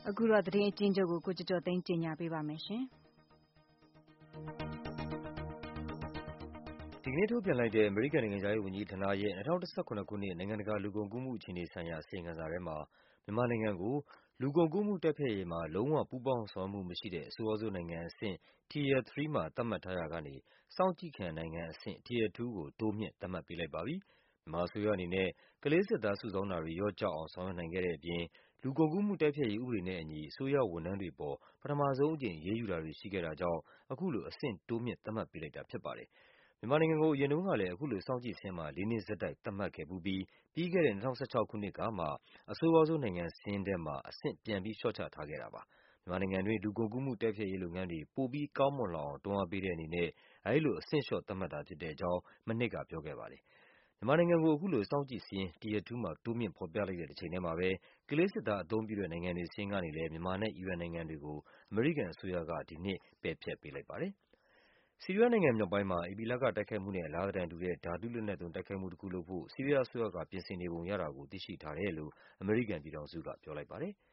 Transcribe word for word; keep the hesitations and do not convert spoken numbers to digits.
အခုတော့သတင်းအကျဉ်းချုပ်ကိုကိုကျော်ကျော်သိန်းကြီးညာပေးပါမယ်ရှင်။ဒီကနေ့ထုတ်ပြန်လိုက်တဲ့အမေရိကန်နိုင်ငံခြားရေးဝန်ကြီးဌာနရဲ့၂၀၁၇ခုနှစ်နိုင်ငံတကာလူကုန်ကူးမှုအခြေအနေဆိုင်ရာအစီရင်ခံစာထဲမှာမြန်မာနိုင်ငံကိုလူကုန်ကူးမှုတိုက်ဖျက်ရေးမှာလုံးဝပူးပေါင်းဆောင်ရွက်မှုမရှိတဲ့အဆိုးဝါးဆုံးနိုင်ငံအဆင့် Tier သုံး မှာသတ်မှတ်ထားရာကနေစောင့်ကြည့်ခံနိုင်ငံအဆင့် Tier နှစ် ကိုတိုးမြှင့်သတ်မှတ်ပေးလိုက်ပါပြီ။မြန်မာအစိုးရအနေနဲ့ကလေးစစ်သားစုဆောင်းတာတွေလျော့ကျအောင်ဆောင်ရွက်နိုင်ခဲ့တဲ့အပြင်လူကုန်ကူးမှုတိုက်ဖျက်ရေးဥပဒေနဲ့အညီအစိုးရဝန်ထမ်းတွေအပေါ်ပထမဆုံးအကြိမ်အရေးယူတာတွေရှိခဲ့တာကြောင့်အခုလိုအဆင့်တိုးမြှင့်သတ်မှတ်ပေးလိုက်တာဖြစ်ပါတယ်။မြန်မာနိုင်ငံကိုအရင်တုန်းကလည်းအခုလိုစောင့်ကြည့်စာရင်းမှာလေးနှစ်ဆက်တိုက်သတ်မှတ်ခဲ့ဖူးပြီးပြီးခဲ့တဲ့၂၀၁၆ခုနှစ်ကမှအဆိုးဝါးဆုံးနိုင်ငံစာရင်းထဲမှာအဆင့်ပြန်ပြီးလျှော့ချထားခဲ့တာပါ။မြန်မာနိုင်ငံတွင်းလူကုန်ကူးမှုတိုက်ဖျက်ရေးလုပ်ငန်းတွေပိုပြီးကောင်းမွန်လာအောင်တွန်းအားပေးတဲ့အနေနဲ့အဲဒီလိုအဆင့်လျှော့သတ်မှတ်တာဖြစ်တဲ့အကြောင်းမနှစ်ကပြောခဲ့ပါတယ်။မြန်မာနိုင်ငံကိုအခုလိုစောင့်ကြည့်စာရင်း Tier နှစ် မှာတိုးမြှင့်ဖော်ပြလိုက်တဲ့တချိန်ထဲမှာပဲကလေးစစ်သားအသုံးပြုတဲ့နိုင်ငံတွေစာရင်းကနေလည်းမြန်မာနဲ့အီရန်နိုင်ငံတွေကိုအမေရိကန်အစိုးရကဒီနှစ်ပယ်ဖျက်ပေးလိုက်ပါတယ်။ဆီးရီးယားနိုင်ငံမြောက်ပိုင်းမှာဧပြီလကတိုက်ခိုက်မှုနဲ့အလားသဏ္ဍာန်တူတဲ့ဓာတုလက်နက်သုံးတိုက်ခိုက်မှုတခုလုပ်ဖို့ဆီးရီးယားအစိုးရကပြင်ဆင်နေပုံရတာကိုသိရှိထားတယ်လို့အမေရိကန်ပြည်ထောင်စုကပြောလိုက်ပါတယ်။